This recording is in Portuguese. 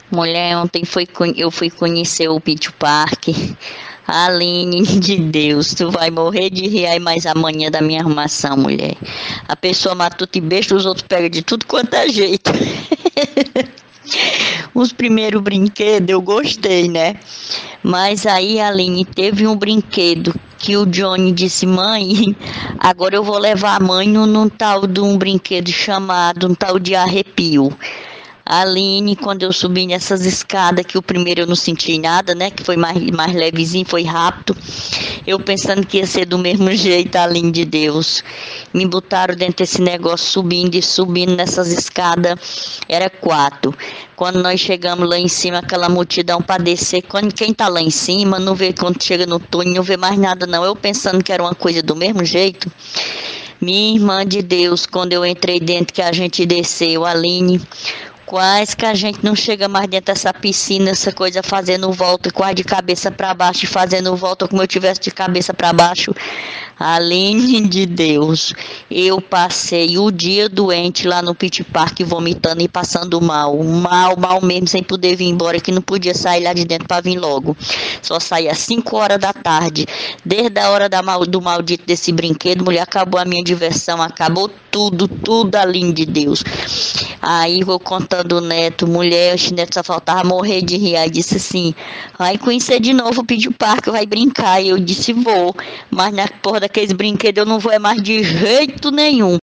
Mulher, ontem eu fui conhecer o Beach Park. Aline de Deus, tu vai morrer de rir aí mais amanhã da minha arrumação, mulher. A pessoa matuta e besta, os outros pegam de tudo quanto é jeito. Os primeiros brinquedos eu gostei, né? Mas aí, Aline, teve um brinquedo que o Johnny disse, mãe, agora eu vou levar a mãe num tal de um brinquedo chamado, um tal de arrepio. Aline, quando eu subi nessas escadas, que o primeiro eu não senti nada, né? Que foi mais levezinho, foi rápido. Eu pensando que ia ser do mesmo jeito, Aline de Deus. Me botaram dentro desse negócio, subindo e subindo nessas escadas. Era 4. Quando nós chegamos lá em cima, aquela multidão para descer. Quem tá lá em cima, não vê, quando chega no túnel, não vê mais nada, não. Eu pensando que era uma coisa do mesmo jeito. Minha irmã de Deus, quando eu entrei dentro, que a gente desceu, Aline, quase que a gente não chega mais dentro dessa piscina, essa coisa fazendo volta, quase de cabeça para baixo, fazendo volta como eu tivesse de cabeça para baixo. Aline de Deus, eu passei o dia doente lá no Pit Park, vomitando e passando mal mesmo, sem poder vir embora, que não podia sair lá de dentro para vir logo. Só saía às 5 horas da tarde. Desde a hora do maldito desse brinquedo, mulher, acabou a minha diversão, acabou tudo, Aline de Deus. Aí vou contando o neto, mulher, o neto só faltava morrer de rir. Aí disse assim, vai conhecer de novo o Pit Park, vai brincar. E eu disse, vou, mas na porra daqueles brinquedos eu não vou mais de jeito nenhum.